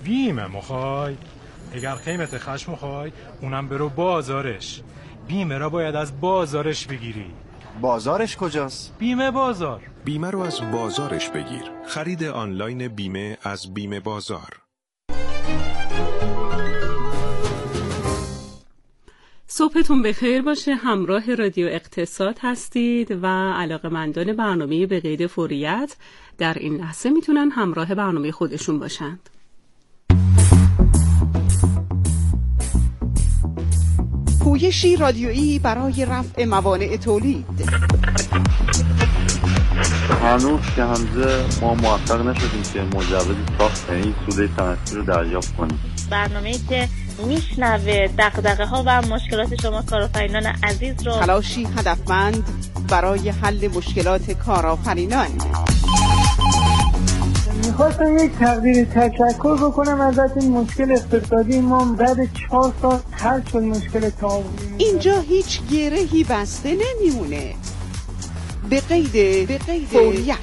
بیمه مخوای؟ اگر قیمت خشم مخوای اونم برو بازارش. بیمه را باید از بازارش بگیری. بازارش کجاست؟ بیمه بازار. بیمه رو از بازارش بگیر. خرید آنلاین بیمه از بیمه بازار. صبحتون بخیر باشه. همراه رادیو اقتصاد هستید و علاقه‌مندان برنامه به قید فوریت در این لحظه میتونن همراه برنامه خودشون باشند. پویشی رادیویی برای رفع موانع تولید. هنوز که همزه ما موفق نشدیم که مجوز ساخت این سوله صنعتی رو دریافت کنیم. برنامه‌ای که میشنوه دغدغه‌ها و مشکلات شما کارآفرینان عزیز رو. تلاشی هدفمند برای حل مشکلات کارآفرینان. میخواستم یک تقدیر تشکر بکنم ازت. این مشکل اقتصادی ما بعد 4 سال حل شد. مشکل تعاونی اینجا هیچ گرهی بسته نمیمونه. به قید فوریت.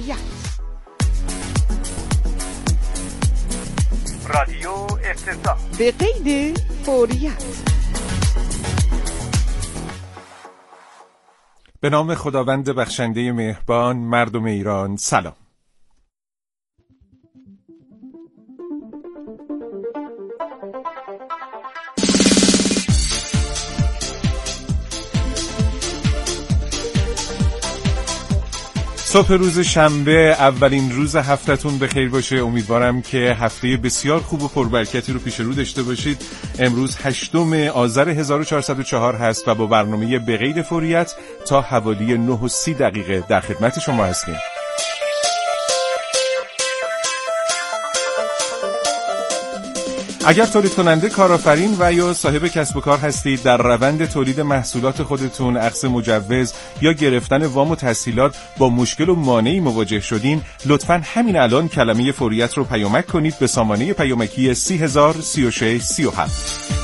رادیو اقتصاد. به قید فوریت. به نام خداوند بخشنده مهربان. مردم ایران سلام. صبح روز شنبه، اولین روز هفته‌تون بخیر باشه. امیدوارم که هفته بسیار خوب و پربرکتی رو پیش رو داشته باشید. امروز 8 آذر 1404 هست و با برنامه به قید فوریت تا حوالی 9:30 در خدمت شما هستیم. اگر تولید کننده، کارآفرین و یا صاحب کسب و کار هستید، در روند تولید محصولات خودتون اخذ مجوز یا گرفتن وام و تسهیلات با مشکل و مانعی مواجه شدین، لطفاً همین الان کلمه فوریت رو پیامک کنید به سامانه پیامکی 3003637.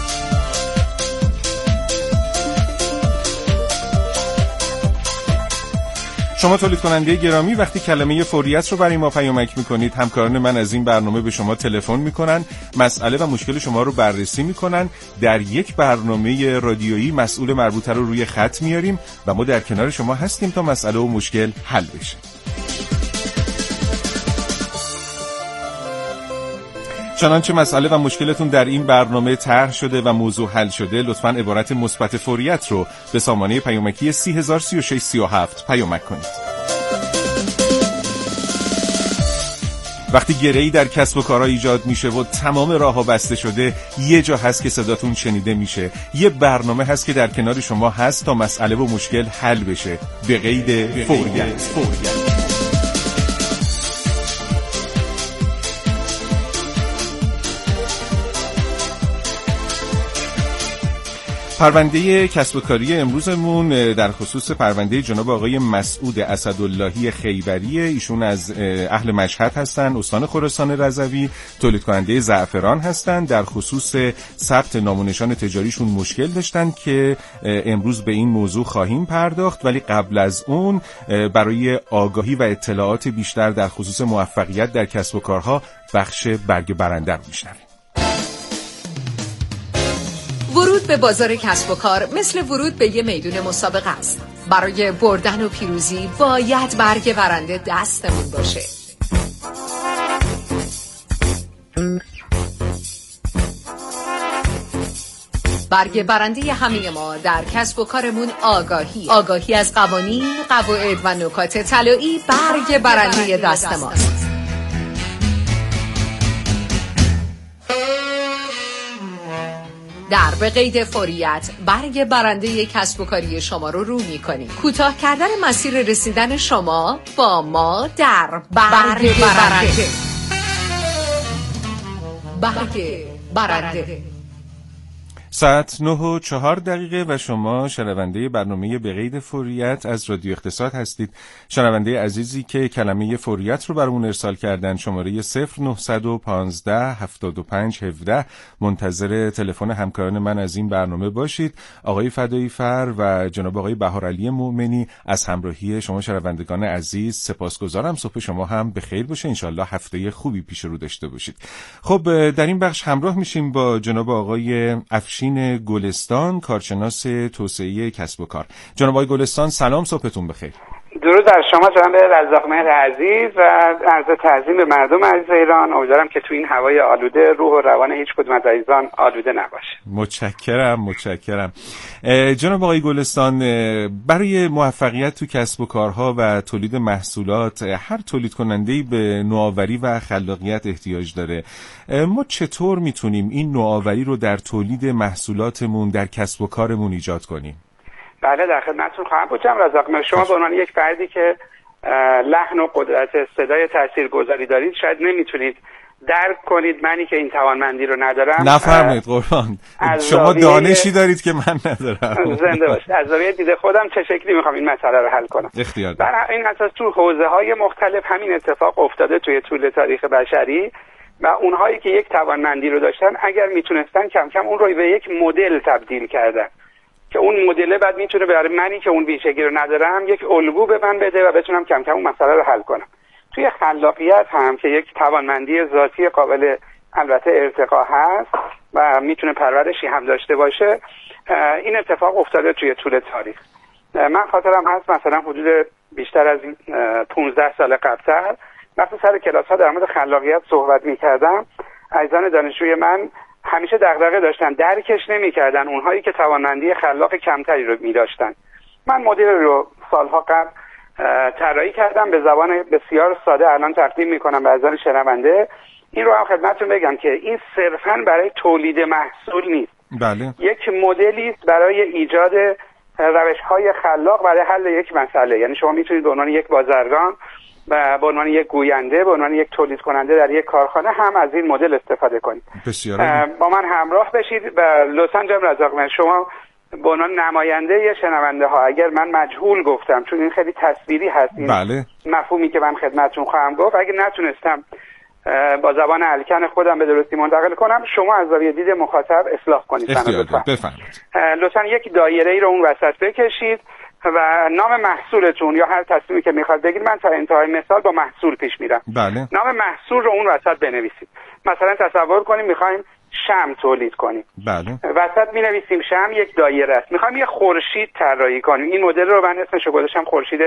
شما تولید کننده گرامی، وقتی کلمه فوریت رو برای ما پیامک میکنید، همکاران من از این برنامه به شما تلفن میکنن، مسئله و مشکل شما رو بررسی میکنن، در یک برنامه رادیویی مسئول مربوطه رو روی خط میاریم و ما در کنار شما هستیم تا مسئله و مشکل حل بشه. چنانچه مسئله و مشکلتون در این برنامه طرح شده و موضوع حل شده، لطفاً عبارت مثبت فوریت رو به سامانه پیامکی 3003637 پیامک کنید. وقتی گره‌ای در کسب و کارها ایجاد میشه و تمام راه‌ها بسته شده، یه جا هست که صداتون شنیده میشه. یه برنامه هست که در کنار شما هست تا مسئله و مشکل حل بشه. به قید فوریت. پرونده کسب و کاری امروزمون در خصوص پرونده جناب آقای مسعود اسداللهی خیبری. ایشون از اهل مشهد هستن، استان خراسان رضوی، تولید کننده زعفران هستن. در خصوص ثبت نام و نشان تجاریشون مشکل داشتن که امروز به این موضوع خواهیم پرداخت، ولی قبل از اون برای آگاهی و اطلاعات بیشتر در خصوص موفقیت در کسب و کارها بخش برگ برنده رو میشنویم. ورود به بازار کسب و کار مثل ورود به یه میدون مسابقه است. برای بردن و پیروزی باید برگ برنده دستمون باشه. برگ برنده همه ما در کسب و کارمون آگاهی از قوانین، قواعد و نکات طلایی برگ برنده دست ماست. در به قید فوریت برگ برنده کسب و کاری شما رو می‌کنیم. کوتاه کردن مسیر رسیدن شما با ما در برگ برنده. ساعت 9:04 و شما شنونده برنامه به قید فوریت از رادیو اقتصاد هستید. شنونده عزیزی که کلمه فوریت رو برامون ارسال کردن، شماره 0915 75 17. منتظر تلفن همکاران من از این برنامه باشید. آقای فدایی فر و جناب آقای بهارعلی مومنی از همراهی شما شنوندگان عزیز سپاسگزارم. صبح شما هم به خیر باشه، انشالله هفته خوبی پیش رو داشته باشید. خب در این بخش همراه میشیم با جناب آقای افشین گلستان، کارشناس توسعه کسب و کار. جناب آقای گلستان سلام، صبحتون بخیر. درود بر شما جناب رزاق مهر عزیز و عرض تعظیم به مردم عزیز ایران. امیدوارم که تو این هوای آلوده روح و روان هیچ کدوم از عزیزان آلوده نباشه. متشکرم. جناب آقای گلستان، برای موفقیت تو کسب و کارها و تولید محصولات هر تولید کننده‌ای به نوآوری و خلاقیت احتیاج داره. ما چطور میتونیم این نوآوری رو در تولید محصولاتمون در کسب و کارمون ایجاد کنیم؟ بله، در خدمتتون خواهم بود جناب رزاق. شما به عنوان یک فردی که لحن و قدرت صدای تاثیرگذاری دارید شاید نمیتونید درک کنید منی که این توانمندی رو ندارم. نفرمایید قربان، شما دانشی دارید که من ندارم. زنده باشید. از زاویه دید خودم چه شکلی میخوام این مسئله رو حل کنم. اختیار بر این اساس تو حوزه‌های مختلف همین اتفاق افتاده توی طول تاریخ بشری و اونهایی که یک توانمندی رو داشتن اگر میتونستن کم کم اون رو به یک مدل تبدیل کردن که اون مدل بعد میتونه برای منی که اون ویژگی رو ندارم یک الگو به من بده و بتونم کم کم اون مسئله رو حل کنم. توی خلاقیت هم که یک توانمندی ذاتی قابل البته ارتقا هست و میتونه پرورشی هم داشته باشه، این اتفاق افتاده توی طول تاریخ. من خاطرم هست مثلا حدود بیشتر از 15 سال قبل‌تر وقتی سر کلاس‌ها در مورد خلاقیت صحبت می‌کردم، عزیزان دانشجوی من همیشه دغدغه داشتن، درکش نمی‌کردن اونهایی که توانمندی خلاق کمتری رو می‌داشتن. من مدل رو سالها قبل طراحی کردم، به زبان بسیار ساده الان تقدیم می‌کنم به عزیزان شنونده. این رو هم خدمتتون بگم که این صرفاً برای تولید محصول نیست. بله. یک مدلی است برای ایجاد روش‌های خلاق برای حل یک مسئله. یعنی شما می‌تونید به عنوان یک بازرگان و به عنوان یک گوینده، به عنوان یک تولید کننده در یک کارخانه هم از این مدل استفاده کنید. بسیار با من همراه بشید و لطفاً جناب رزاق شما به عنوان نماینده شنونده ها، اگر من مجهول گفتم چون این خیلی تصویری هست این بله. مفهومی که من خدمتتون خواهم گفت، اگه نتونستم با زبان الکن خودم به درستی منتقل کنم، شما از زاویه دید مخاطب اصلاح کنید. بفرمایید. لطفاً یک دایره‌ای رو اون وسط بکشید و نام محصولتون یا هر تصمیمی که میخواد بگید، من تا انتهای مثال با محصول پیش میرم. بله. نام محصول رو اون وسط بنویسید. مثلا تصور کنیم میخوایم شمع تولید کنیم. بله. وسط مینویسیم شمع یک دایره است. میخوایم یه خورشید طراحی کنیم. این مدل رو من اسمش رو گذاشتم خورشید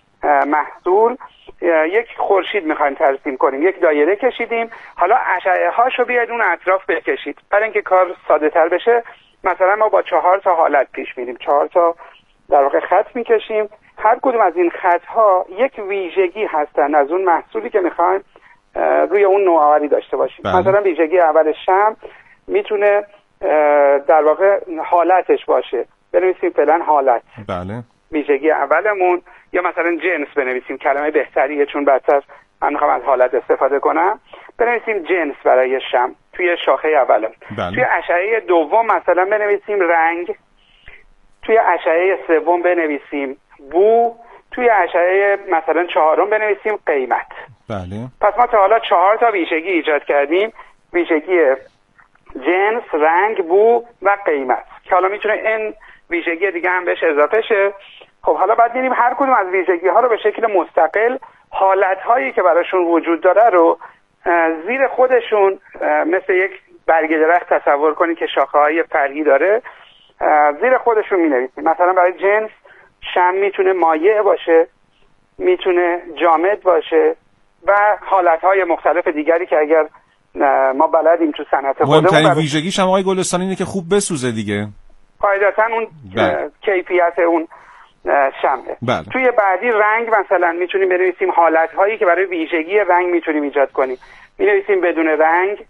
محصول. یک خورشید میخوایم ترسیم کنیم، یک دایره کشیدیم. حالا اشعه هاشو بیاید اون اطراف بکشید. برای اینکه کار ساده تر بشه مثلا ما با 4 تا حالت پیش میریم. 4 تا در واقع خط میکشیم. هر کدوم از این خطها یک ویژگی هستن از اون محصولی که میخوایم روی اون نوآوری داشته باشیم. بله. مثلا ویژگی اول شمع میتونه در واقع حالتش باشه. بنویسیم فعلا حالت. بله. ویژگی اولمون، یا مثلا جنس بنویسیم، کلمه بهتریه چون بعدتر من میخوام از حالت استفاده کنم. بنویسیم جنس برای شمع توی شاخه اولمون. بله. توی اشعه دوم مثلا بنویسیم رنگ. توی اشعه سوم بنویسیم بو. توی اشعه مثلا چهارم بنویسیم قیمت. بله. پس ما تا حالا 4 تا ویژگی ایجاد کردیم. ویژگی جنس، رنگ، بو و قیمت که حالا میتونه این ویژگی دیگه هم بهش اضافه شه. خب حالا بعد میریم هر کدوم از ویژگی ها رو به شکل مستقل حالت هایی که براشون وجود داره رو زیر خودشون مثل یک برگ درخت تصور کنید که شاخه های فرعی داره، زیر خودشون مینویسیم. مثلا برای جنس شمع میتونه مایع باشه، میتونه جامد باشه و حالتهای مختلف دیگری که اگر ما بلدیم تو صنعت خودمون. مهمترین ویژگیش هم آقای گلستان اینه که خوب بسوزه دیگه. قاعدتا اون کیفیت اون شمعه. بله. توی بعدی رنگ مثلا میتونیم بنویسیم حالتهایی که برای ویژگی رنگ میتونیم ایجاد کنیم. مینویسیم بدون رنگ.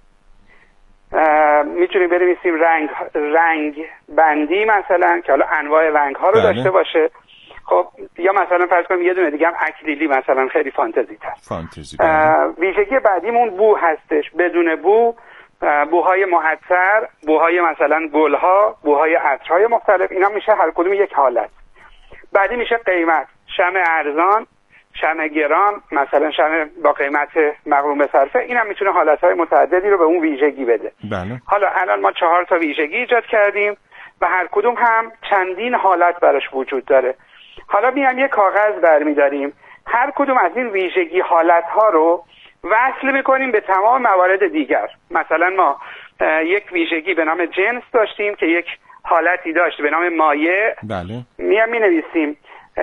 میتونیم بنویسیم رنگ بندی مثلا که حالا انواع رنگ ها رو داشته باشه. خب یا مثلا فرض کنیم یه دونه دیگه هم اکریلی مثلا خیلی فانتزی تر. فانتزی. ویژگی بعدیمون بو هستش. بدون بو بوهای معطر، بوهای مثلا گلها، بوهای عطرهای مختلف، اینا میشه هر کدوم یک حالت. بعدی میشه قیمت، شمع ارزان، شمع گران، مثلا شمع با قیمت مقرون به صرفه، اینم میتونه حالتهای متعددی رو به اون ویژگی بده. بله. حالا الان ما 4 تا ویژگی ایجاد کردیم و هر کدوم هم چندین حالت براش وجود داره. حالا میام یک کاغذ برمیداریم، هر کدوم از این ویژگی حالتها رو وصل میکنیم به تمام موارد دیگر. مثلا ما یک ویژگی به نام جنس داشتیم که یک حالتی داشت به نام مایع. بله. میام مینویسیم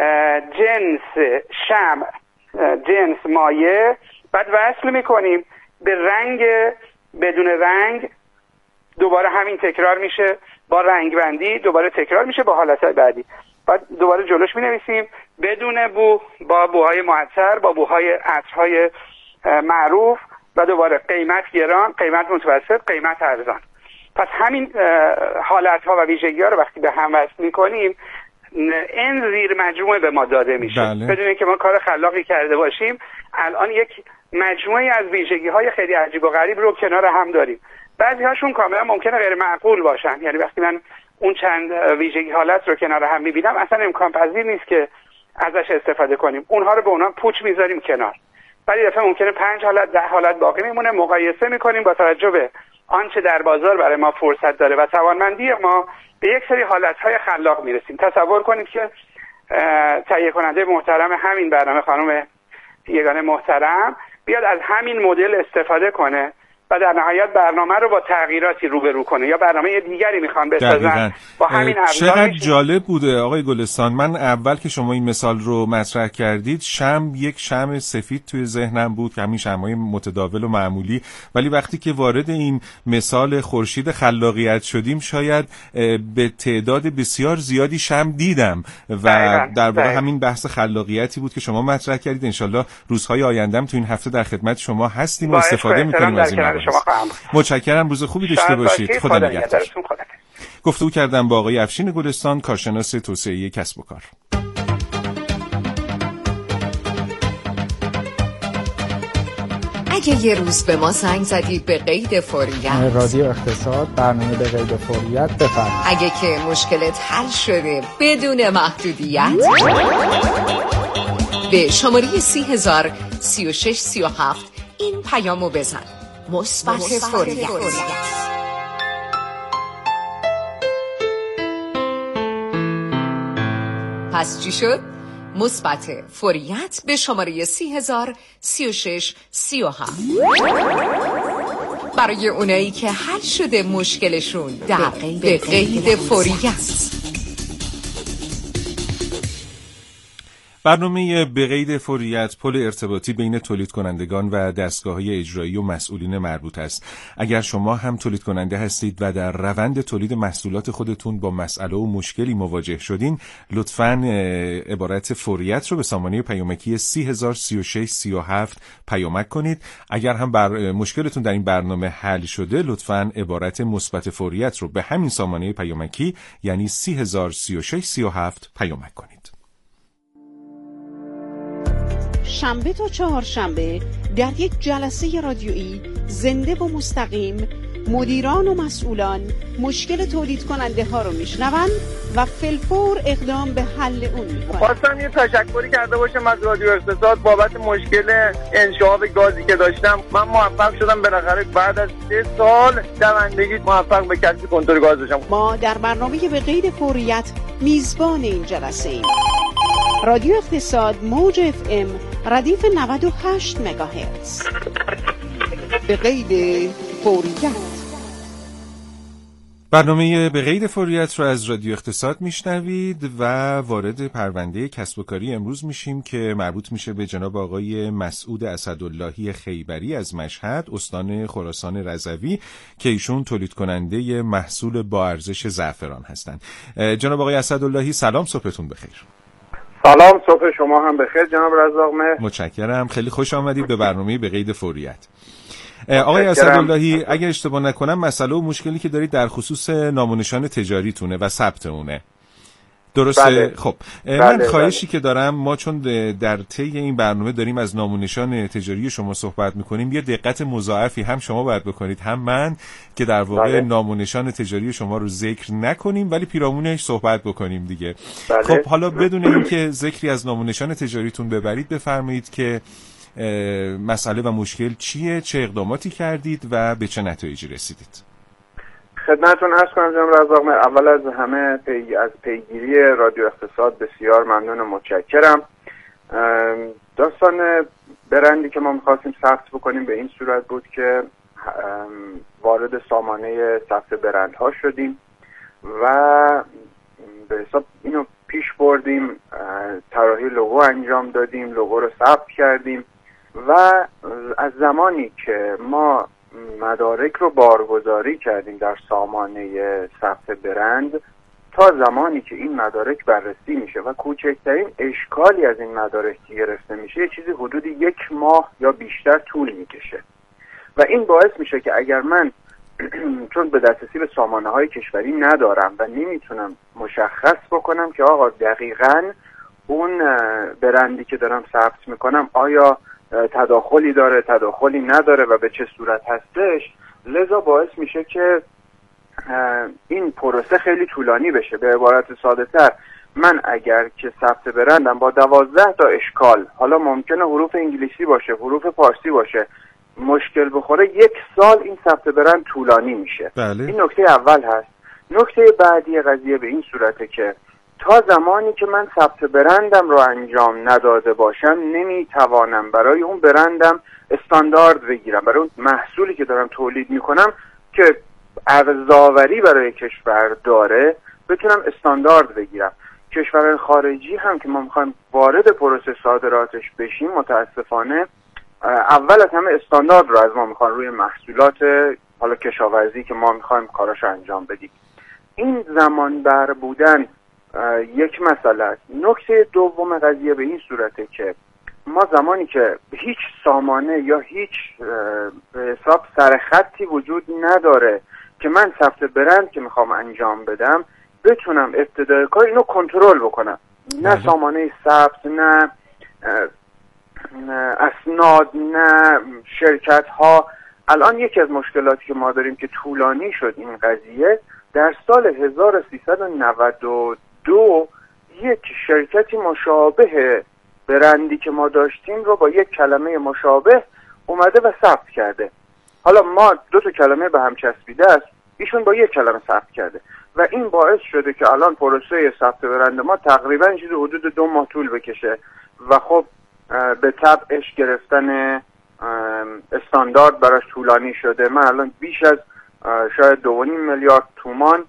جنس شمع، جنس مایع، بعد وصل میکنیم به رنگ بدون رنگ، دوباره همین تکرار میشه با رنگ بندی، دوباره تکرار میشه با حالتهای بعدی. بعد دوباره جلوش مینویسیم بدون بو با بوهای معطر، با بوهای عطرهای معروف، و دوباره قیمت گران، قیمت متوسط، قیمت ارزان. پس همین حالتها و ویژگی ها رو وقتی به هم وصل میکنیم این زیر مجموعه به ما داده میشه. بله. بدون اینکه ما کار خلاقی کرده باشیم الان یک مجموعه از ویژگی های خیلی عجیب و غریب رو کنار هم داریم. بعضی هاشون کاملا ممکنه غیر معقول باشن، یعنی وقتی من اون چند ویژگی حالت رو کنار هم میبینم اصلا امکان پذیر نیست که ازش استفاده کنیم، اونها رو به اونها پوچ میذاریم کنار. ولی دفعه ممکنه 5 حالت 10 حالت باقی میمونه، مقایسه میکنیم با توجه به آنچه در بازار برای ما فرصت داره و توانمندی ما به یک سری حالتهای خلاق میرسیم. تصور کنید که تهیه کننده محترم همین برنامه خانم یگانه محترم بیاد از همین مدل استفاده کنه و در نهایت برنامه رو با تغییراتی روبرو کنه، یا برنامه دیگری میخوان بسازن با همین ابزار. چقدر جالب بوده آقای گلستان. من اول که شما این مثال رو مطرح کردید یک شمع سفید توی ذهنم بود که همین شمع‌های متداول و معمولی، ولی وقتی که وارد این مثال خورشید خلاقیت شدیم شاید به تعداد بسیار زیادی شمع دیدم و در واقع همین بحث خلاقیتی بود که شما مطرح کردید. انشالله روزهای آیندهم تو این هفته در خدمت شما هستیم و استفاده می‌کنیم از این. متشکرم، روز خوبی داشته باشید. خدا نگهدار. گفتگو کردم با آقای افشین گلستان، کارشناس توسعه کسب و کار. اگه یه روز به ما زنگ زدید به قید فوریت، رادیو اقتصاد برنامه به قید فوریت بفرمایید. اگه که مشکلت حل شده بدون محدودیت، به شماره 30,000 36 37 این پیامو بزن: مثبت فوریت. پس چی شد؟ مثبت فوریت به شماره 30,000 36 37 برای اونایی که حل شده مشکلشون به قید فوریت. برنامه به قید فوریت پل ارتباطی بین تولید کنندگان و دستگاه‌های اجرایی و مسئولین مربوط است. اگر شما هم تولید کننده هستید و در روند تولید محصولات خودتون با مسئله و مشکلی مواجه شدین، لطفاً عبارت فوریت رو به سامانه پیامکی 30,036 37 پیامک کنید. اگر هم مشکلتون در این برنامه حل شده، لطفاً عبارت مثبت فوریت رو به همین سامانه پیامکی یعنی 30,036 37 پیامک کنید. شنبه تا چهارشنبه در یک جلسه رادیویی زنده و مستقیم مدیران و مسئولان مشکل تولید کننده ها رو میشنوند و فی‌الفور اقدام به حل اون میکنند. خواستم یه تشکری کرده باشم از رادیو اقتصاد بابت مشکل انشعاب گازی که داشتم. من موفق شدم بالاخره بعد از 3 سال دوندگی موفق به کسب کنترل گاز بشم. ما در برنامه به قید فوریت میزبان این جلسه ایم. رادیو اقتصاد موج FM ردیف 98 مگاهرتز. به قید فوریت. برنامه به قید فوریت رو از رادیو اقتصاد میشنوید و وارد پرونده کسب و کاری امروز میشیم که مربوط میشه به جناب آقای مسعود اسداللهی خیبری از مشهد، استان خراسان رضوی، که ایشون تولید کننده محصول با ارزش زعفران هستند. جناب آقای اسداللهی سلام، صبحتون بخیر. سلام، صبح شما هم بخیر جناب رزاق مهر. متشکرم، خیلی خوش آمدید به برنامه به قید فوریت. آقای اسداللهی، اگر اشتباه نکنم مسئله و مشکلی که دارید در خصوص نام و نشان تجاریتونه و ثبت اونه، درسته؟ بله. خب بله، من خواهشی که دارم، ما چون در طی این برنامه داریم از نام و نشان تجاری شما صحبت میکنیم، یه دقت مضاعفی هم شما باید بکنید هم من، که در واقع نام و نشان تجاری شما رو ذکر نکنیم ولی پیرامونش صحبت بکنیم دیگه. بله. خب حالا بدون اینکه ذکری از نام و نشان تجاریتون ببرید، بفرمایید که مسئله و مشکل چیه، چه اقداماتی کردید و به چه نتایجی رسیدید؟ خدمتتون عرض کنم جناب رزاق، اول از همه از پیگیری رادیو اقتصاد بسیار ممنون و متشکرم. داستان برندی که ما می‌خواستیم ثبت بکنیم به این صورت بود که وارد سامانه ثبت برندها شدیم و به حساب اینو پیش بردیم، طراحی لوگو انجام دادیم، لوگو رو ثبت کردیم و از زمانی که ما مدارک رو بارگذاری کردیم در سامانه ثبت برند تا زمانی که این مدارک بررسی میشه و کوچکترین اشکالی از این مدارک گرفته میشه، یه چیزی حدود 1 ماه یا بیشتر طول میکشه و این باعث میشه که اگر من چون به دسترسی به سامانه های کشوری ندارم و نمیتونم مشخص بکنم که آقا دقیقاً اون برندی که دارم ثبت میکنم آیا تداخلی داره، تداخلی نداره و به چه صورت هستش، لذا باعث میشه که این پروسه خیلی طولانی بشه. به عبارت ساده تر، من اگر که ثبت برندم با 12 تا اشکال، حالا ممکنه حروف انگلیسی باشه، حروف فارسی باشه، مشکل بخوره 1 سال این ثبت برند طولانی میشه. بله. این نکته اول هست. نکته بعدی قضیه به این صورته که تا زمانی که من ثبت برندم رو انجام نداده باشم نمیتوانم برای اون برندم استاندارد بگیرم، برای اون محصولی که دارم تولید میکنم که ارزآوری برای کشور داره بتونم استاندارد بگیرم. کشور خارجی هم که ما میخوایم وارد پروسه صادراتش بشیم، متاسفانه اول از همه استاندارد رو از ما میخوان روی محصولات حالا کشاورزی که ما میخوایم کاراشو انجام بدیم. این زمان بر بودن یک مسئله است. نکته دوم قضیه به این صورته که ما زمانی که هیچ سامانه یا هیچ به حساب سرخطی وجود نداره که من ثبت برند که میخوام انجام بدم بتونم ابتدای کار اینو کنترل بکنم، نه سامانه ثبت، نه اسناد، نه شرکت ها. الان یکی از مشکلاتی که ما داریم که طولانی شد این قضیه، در سال 1392 یک شرکتی مشابه برندی که ما داشتیم رو با یک کلمه مشابه اومده و ثبت کرده. حالا ما 2 تا کلمه به هم چسبیده است، ایشون با یک کلمه ثبت کرده و این باعث شده که الان پروسه ثبت برند ما تقریبا چیزی حدود 2 ماه طول بکشه و خب به طبعش گرفتن استاندارد براش طولانی شده. من الان بیش از شاید 2.5 میلیارد تومان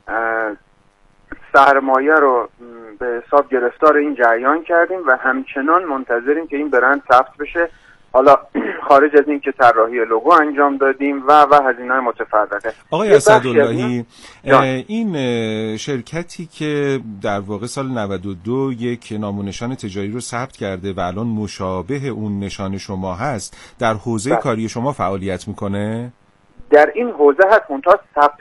سرمایه رو به حساب گرفتار این جریان کردیم و همچنان منتظریم که این برند ثبت بشه. حالا خارج از این که طراحی لوگو انجام دادیم و هزینه‌های متفرقه. آقای اسداللهی، این شرکتی که در واقع سال 92 یک نام و نشان تجاری رو ثبت کرده و الان مشابه اون نشان شما هست، در حوزه کاری شما فعالیت میکنه؟ در این حوزه هست، منتها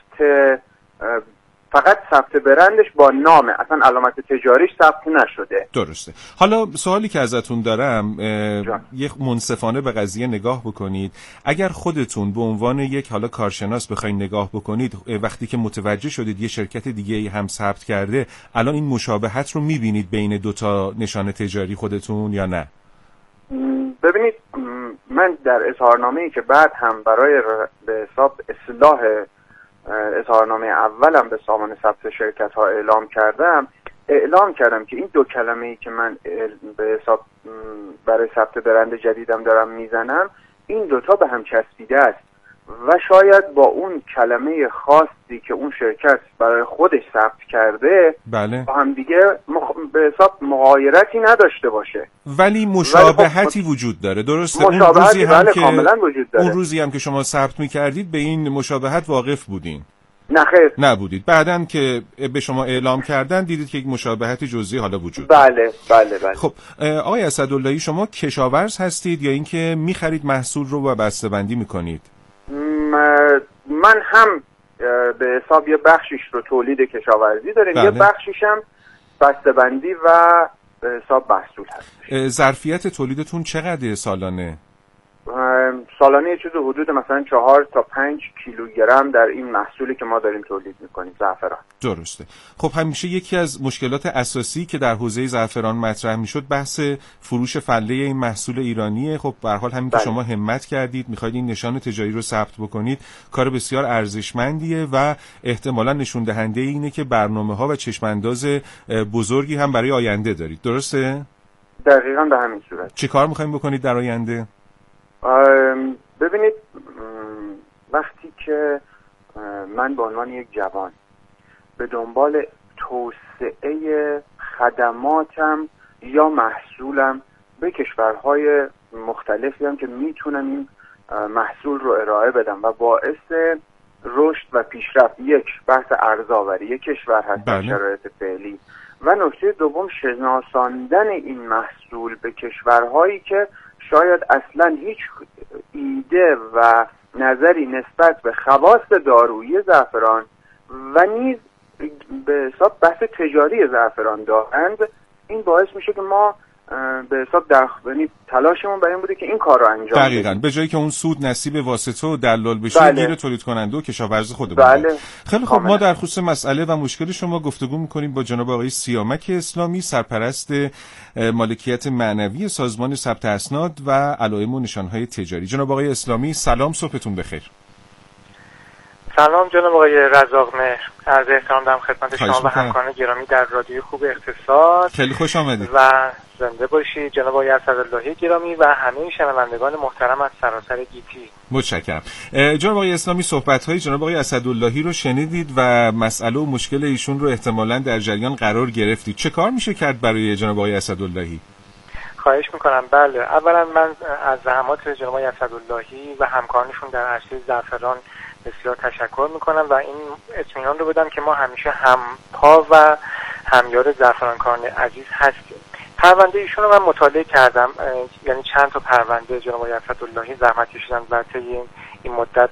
فقط ثبت برندش با نامه، اصلا علامت تجاریش ثبت نشده. درسته. حالا سوالی که ازتون دارم، یک منصفانه به قضیه نگاه بکنید. اگر خودتون به عنوان یک حالا کارشناس بخواید نگاه بکنید، وقتی که متوجه شدید یه شرکت دیگه هم ثبت کرده، الان این مشابهت رو میبینید بین 2 تا نشان تجاری خودتون یا نه؟ ببینید، من در اظهارنامه‌ای که بعد هم برای به حساب اصلاح اظهارنامه اولم به سامانه ثبت شرکت ها اعلام کردم که این 2 کلمه‌ای که من به حساب برای ثبت برند جدیدم دارم میزنم، این 2 تا به هم چسبیده است و شاید با اون کلمه خاصی که اون شرکت برای خودش ثبت کرده با هم دیگه به حساب مغایرتی نداشته باشه، ولی مشابهتی وجود داره. درسته؟ اون روزی هم که شما ثبت می‌کردید به این مشابهت واقف بودین؟ نه خیر، نبودید. بعدن که به شما اعلام کردن دیدید که یک مشابهت جزئی حالا وجود داره. بله. خب آقای اسداللهی، شما کشاورز هستید یا اینکه می‌خرید محصول رو و بسته‌بندی می‌کنید؟ من هم به حساب یه بخشیش رو تولید کشاورزی داریم، یه بخشیش هم بسته‌بندی و به حساب محصول هست. ظرفیت تولیدتون چقدره سالانه؟ سالانه یه چیز حدود مثلا 4 تا 5 کیلوگرم در این محصولی که ما داریم تولید میکنیم زعفران. درسته. خب همیشه یکی از مشکلات اساسی که در حوزه زعفران مطرح میشد بحث فروش فله این محصول ایرانیه. خب به هر حال همین که شما همت کردید میخواید این نشان تجاری رو ثبت بکنید، کار بسیار ارزشمندیه و احتمالاً نشون دهنده اینه که برنامه‌ها و چشم‌انداز بزرگی هم برای آینده دارید. درسته؟ دقیقاً به همین صورت. چه کار می‌خواید بکنید در آینده؟ ببینید، وقتی که من به عنوان یک جوان به دنبال توسعه خدماتم یا محصولم به کشورهای مختلفی هم که میتونم این محصول رو ارائه بدم و باعث رشد و پیشرفت، یک بحث ارزآوری یک کشور هست در شرایط فعلی، و نکته دوم شناساندن این محصول به کشورهایی که شاید اصلا هیچ ایده و نظری نسبت به خواص دارویی زعفران و نیز به حساب بحث تجاری زعفران دارند. این باعث میشه که ما به حساب یعنی تلاشمون برای این بوده که این کار رو انجام بدیم. دقیقاً به جایی که اون سود نصیب واسطه و دلال بشه، بله. گیر تولید کننده و کشاورز خودمون. بله. خیلی خب، ما در خصوص مسئله و مشکل شما گفتگو می‌کنیم با جناب آقای سیامک اسلامی، سرپرست مالکیت معنوی سازمان ثبت اسناد و علائم و نشانهای تجاری. جناب آقای اسلامی سلام، صبحتون بخیر. سلام جناب آقای رزاق‌مهر، عرض احترام دارم خدمت شما و همکاران گرامی در رادیوی خوب اقتصاد. خیلی خوش آمدید و زنده باشید جناب آقای اسداللهی گرامی و همه شنوندگان محترم از سراسر گیتی. متشکرم. جناب آقای اسلامی، صحبت‌های جناب آقای اسداللهی رو شنیدید و مسئله و مشکل ایشون رو احتمالاً در جریان قرار گرفتید. چه کار میشه کرد برای جناب آقای اسداللهی؟ خواهش میکنم. بله، اولا من از زحمات جناب آقای اسداللهی و همکارانشون در عرصه زعفران بسیار تشکر میکنم و این اطمینان رو بدم که ما همیشه همپا و همیار زعفرانکاران عزیز هستیم. پرونده ایشون رو من مطالعه کردم، یعنی چند تا پرونده جناب آقای اسداللهی زحمت کشیدن و طی این مدت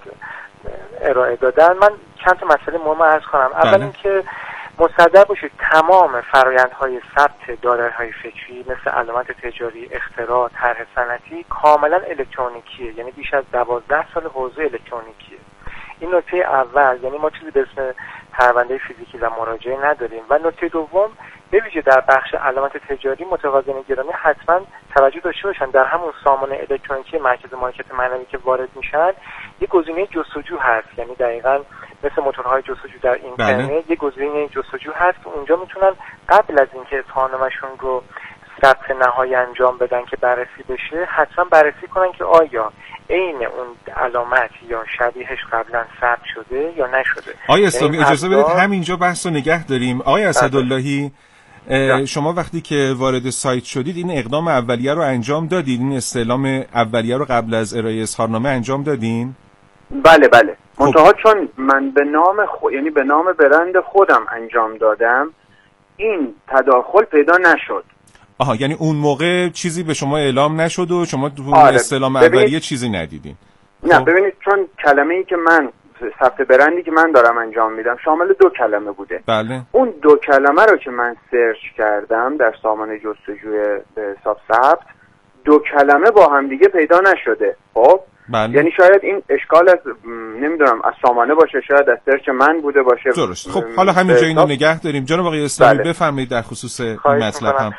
ارائه دادن. من چند تا مسئله مهم عرض کنم. اول اینکه مصدق باشید تمام فرآیندهای ثبت دارایی‌های فکری مثل علامت تجاری، اختراع، طرح صنعتی کاملا الکترونیکیه، یعنی بیش از 12 سال حوزه الکترونیکیه. این نکته اول، یعنی ما چیزی به اسم پرونده فیزیکی و مراجعه نداریم. و نکته دوم، به ویژه در بخش علامت تجاری متقاضیان گرامی حتما توجه داشته باشن در همون سامانه الکترونیکی مرکز مالکیت معنوی که وارد میشن یه گزینه جستجو هست، یعنی دقیقاً مثل موتورهای جستجو در اینترنت یه گزینه جستجو هست که اونجا میتونن قبل از اینکه اظهارنامه‌شون رو ثبت نهایی انجام بدن که بررسی بشه، حتما بررسی کنن که آیا عین اون علامت یا شبیهش قبلا ثبت شده یا نشده. آقای اسلامی اجازه بدید همینجا بحث رو نگه داریم. آقای اسداللهی، شما وقتی که وارد سایت شدید این اقدام اولیه رو انجام دادید؟ این استعلام اولیه رو قبل از ارائه اظهارنامه انجام دادین؟ بله بله. منتها چون من به نام یعنی به نام برند خودم انجام دادم، این تداخل پیدا نشد. آها، یعنی اون موقع چیزی به شما اعلام نشد و شما تو استعلام اولیه چیزی ندیدین؟ نه ببینید، چون کلمه‌ای که من ثبت برندی که من دارم انجام میدم شامل 2 کلمه بوده. بله. اون 2 کلمه رو که من سرچ کردم در سامانه جستجوی به حساب ثبت، 2 کلمه با هم دیگه پیدا نشده. خب بله. یعنی شاید این اشکال از نمیدونم از سامانه باشه، شاید از سرچ من بوده باشه. درست. خب حالا همینجا اینو نگه داریم. جناب آقای اسلامی بفرمایید در خصوص این مطلب هم.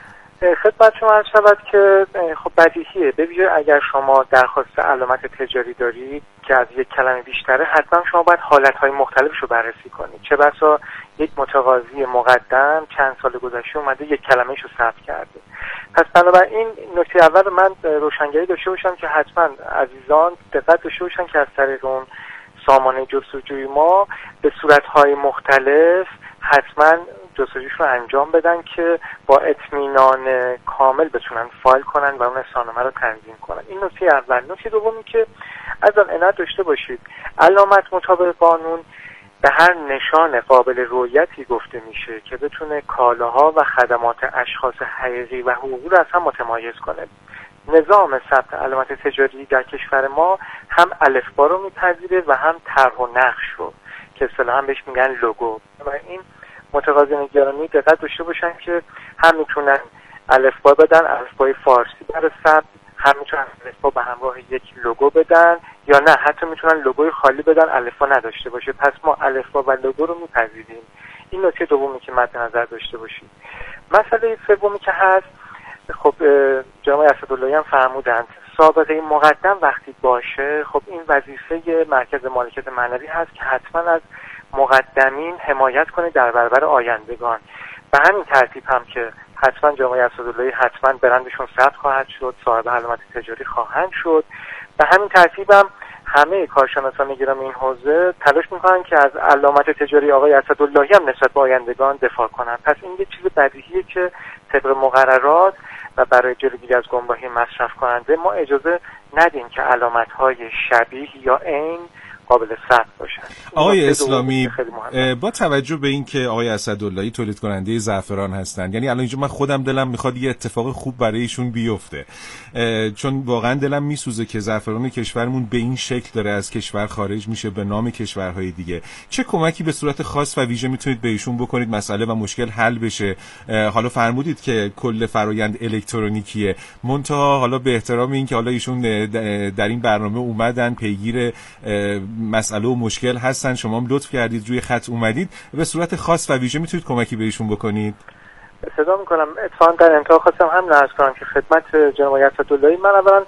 خدمت شما عرض شود که خب بدیهیه، ببینید اگر شما درخواست علامت تجاری دارید که از یک کلمه بیشتره، حتما شما باید حالتهای مختلفش رو بررسی کنید. چه بسا یک متقاضی مقدم چند سال گذشته اومده یک کلمه‌شو ثبت کرده. پس بنابراین نکته اول من روشنگری داشته باشم که حتما عزیزان دقت داشته باشن که از طریق اون سامانه جستجوی ما به صورت‌های مختلف حتما جستجوش رو انجام بدن که با اطمینان کامل بتونن فایل کنن و اون اظهارنامه رو تنظیم کنن. این نکته اول. نکته دومی که از آن عنایت داشته باشید، علامت مطابق قانون به هر نشان قابل رؤیتی گفته میشه که بتونه کالاها و خدمات اشخاص حقیقی و حقوقی رو از هم متمایز کنه. نظام ثبت علامت تجاری در کشور ما هم الفبا رو میپذیره و هم طرح و نقش رو که اصطلاحاً بهش میگن لوگو. و این متقاضیان گرامی دقت داشته باشن که هم میتونن الفبا بدن، الفبای فارسی برای ثبت، هم میتونن الفبا به همراه یک لوگو بدن، یا نه حتی میتونن لوگوی خالی بدن الفبا نداشته باشه. پس ما الفبا و لوگو رو میپذیریم. این نکته دومی که مد نظر داشته باشید. مسئله سومی که هست، خب جناب اسداللهی هم فرمودند سابقه مقدم وقتی باشه، خب این وظیفه مرکز مالکیت معنوی هست که حتما از مقدمین حمایت کنه در برابر آیندگان. به همین ترتیب هم که حتما جناب اسداللهی حتما برندشون ثبت خواهد شد، صاحب علامت تجاری خواهند شد. به همین ترتیب هم همه کارشناسان گرامی این حوزه تلاش میکنن که از علامت تجاری آقای اسداللهی هم نسبت به آیندگان دفاع کنن. پس این یه چیز بدیهیه که طبق مقررات و برای جلوگیری از گمراهی مصرف کننده ما اجازه ندیم که علامت‌های شبیه یا عین قابل ثبت باشن. آقای اسلامی، با توجه به این که آقای اسداللهی تولید کننده زعفران هستند، یعنی الان اینجا من خودم دلم میخواد یه اتفاق خوب برای ایشون بیفته، چون واقعا دلم میسوزه که زعفران کشورمون به این شکل داره از کشور خارج میشه به نام کشورهای دیگه. چه کمکی به صورت خاص و ویژه میتونید به ایشون بکنید مسئله و مشکل حل بشه؟ حالا فرمودید که کل فرآیند الکترونیکیه، منتها حالا به احترام این که حالا ایشون در این برنامه اومدن پیگیر مسئله و مشکل هستن، شما هم لطف کردید روی خط اومدید، به صورت خاص و ویژه میتونید کمکی بهشون بکنید؟ صدا میکنم. اتفاقا در انتها خواستم هم عرض کنم که خدمت جناب اسداللهی، من اولا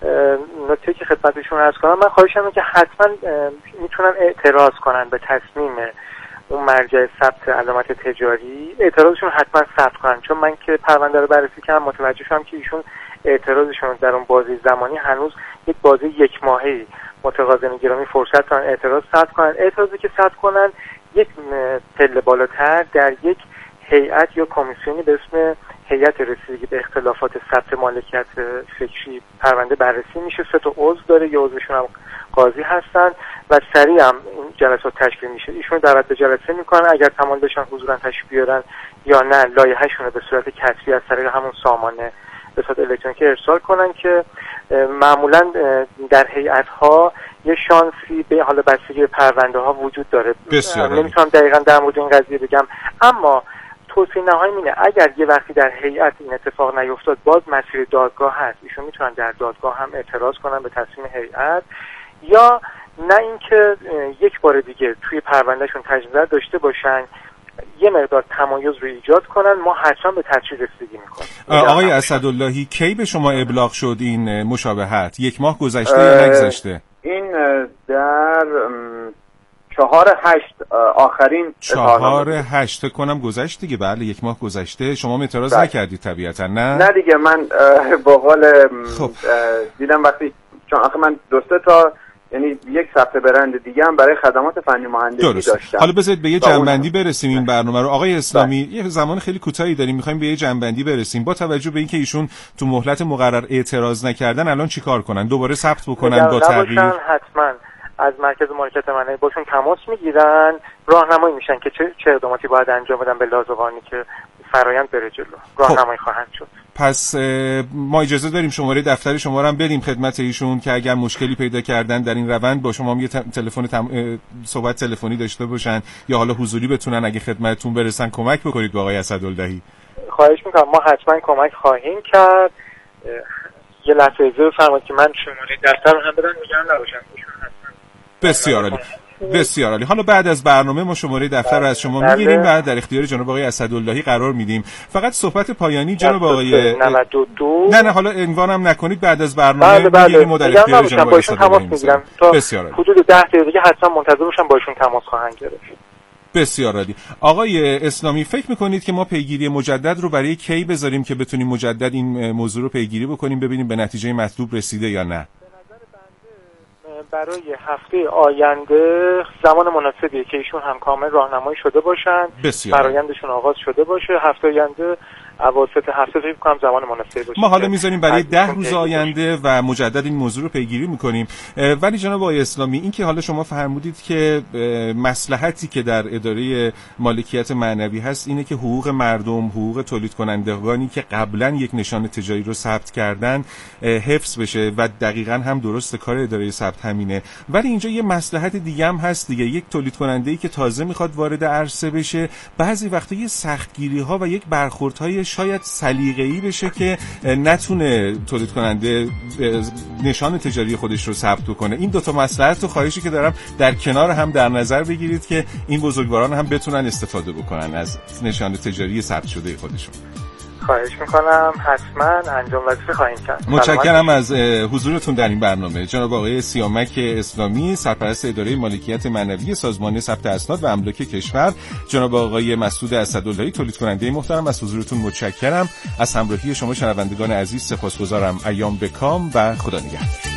نکته که خدمتشون عرض کنم، من خواهشم اینه که حتما میتونن اعتراض کنن به تصمیم اون مرجع ثبت علامت تجاری، اعتراضشون حتما ثبت کنن، چون من که پرونده رو بررسی کردم متوجه شدم که ایشون اعتراضشون در اون بازی زمانی هنوز یک بازی یک ماهه‌ای متقاضیان گرامی فرصت دارن اعتراض ثبت کنن. اعتراضی که ثبت کنن یک پله بالاتر در یک هیئت یا کمیسیونی به اسم هیئت رسیدگی به اختلافات ثبت مالکیت فکری پرونده بررسی میشه. 3 تا عضو داره، یه عضوشون هم قاضی هستن و سریع هم این جلسات تشکیل میشه. ایشون دعوت به جلسه میکنن، اگر تمایل بشن حضورا تشریف بیارن یا نه لایحه‌شون رو به صورت کتبی از طریق همون سامانه به صورت الکترونیکی ارسال کنن که معمولا در هیئت‌ها یه شانسی به حالا بستگی پرونده ها وجود داره. نمیتونم دقیقاً در مورد این قضیه بگم، اما توصیه نهایی اینه اگر یه وقتی در هیئت این اتفاق نیفتاد باز مسیر دادگاه هست، ایشون میتونن در دادگاه هم اعتراض کنن به تصمیم هیئت، یا نه اینکه یک بار دیگه توی پروندهشون تجدید داشته باشن، یه مقدار تمایز رو ایجاد کنن، ما حتما به تجدید رسیدگی میکنیم. آقای اسداللهی، کی به شما ابلاغ شد این مشابهت؟ 1 ماه گذشته یا نگذشته؟ این در 4/8 آخرین 4/8 کنم گذشت دیگه. بله 1 ماه گذشته. شما اعتراض نکردید طبیعتا؟ نه دیگه، من با قول دیدم وقتی، چون آخه من 2 تا یعنی یک صفحه برند دیگه هم برای خدمات فنی مهندسی داشتم. حالا بذارید به یه جنبندی برسیم این برنامه رو. آقای اسلامی، یه زمان خیلی کوتاهی داریم، می‌خوایم به یه جنبندی برسیم. با توجه به اینکه ایشون تو مهلت مقرر اعتراض نکردن، الان چیکار کنن؟ دوباره ثبت بکنن با تغییر؟ حتما از مرکز مالکیت معنوی باشون تماس میگیرن، راهنمایی میشن که چه اقداماتی باید انجام بدن به لحاظ قانونی که فرآیند بره جلو. راهنمایی خواهند شد. پس ما اجازه داریم شماره دفتر شما رو هم بدیم خدمت ایشون که اگر مشکلی پیدا کردن در این روند با شما هم یه صحبت تلفنی داشته باشن، یا حالا حضوری بتونن اگه خدمتتون برسن کمک بکنید با آقای اسداللهی. خواهش میکنم، ما حتما کمک خواهیم کرد. یه لحظه اجازه بفرمایید که من شماره دفتر رو هم بدم، میگم نباشن. بسیار عالی. بسیار عالی. حالا بعد از برنامه ما شماره دفتر رو از شما میگیریم و در اختیار جناب آقای اسداللهی قرار میدیم. فقط صحبت پایانی جناب آقای 92 نه حالا عنوانم نکنید، بعد از برنامه میگیریم و در اختیار جناب آقای اسداللهی میگیریم. بسیار عالی. حدود 10 دقیقه دیگه حتما منتظر باشم، با ایشون تماس خواهند گرفت. بسیار عالی. آقای اسلامی، فکر میکنید که ما پیگیری مجدد رو برای کی بذاریم که بتونیم مجدد این موضوع رو پیگیری بکنیم، ببینیم به نتیجه مطلوب رسیده یا نه؟ برای هفته آینده زمان مناسبیه که ایشون هم کامل راهنمایی شده باشن، فرآیندشون آغاز شده باشه. هفته آینده اواسط هفته فکر کنم زمان مناسبی باشه. ما حالا میذاریم برای 10 روز آینده و مجدد این موضوع رو پیگیری میکنیم. ولی جناب آقای اسلامی، این که حالا شما فرمودید که مصلحتی که در اداره مالکیت معنوی هست اینه که حقوق مردم، حقوق تولید کنندگانی که قبلا یک نشان تجاری رو ثبت کردن حفظ بشه و دقیقاً هم درست کار اداره ثبت هم زمینه. ولی اینجا یه مصلحت دیگه هم هست دیگه. یک تولید کننده‌ای که تازه میخواد وارد عرصه بشه، بعضی وقتا یه سختگیری‌ها و یک برخوردهای شاید سلیقه‌ای بشه که نتونه تولید کننده نشان تجاری خودش رو ثبت کنه. این دو تا مصلحت و خواهشی که دارم در کنار هم در نظر بگیرید که این بزرگواران هم بتونن استفاده بکنن از نشان تجاری ثبت شده خودشون. خواهش میکنم، حتما انجام وظیفه خواهیم کرد. متشکرم از حضورتون در این برنامه. جناب آقای سیامک اسلامی، سرپرست اداره مالکیت معنوی سازمان ثبت اسناد و املاک کشور، جناب آقای مسعود اسداللهی، تولید کننده محترم، از حضورتون متشکرم. از همراهی شما شنوندگان عزیز سپاسگزارم. ایام بکام و خدا نگهدار.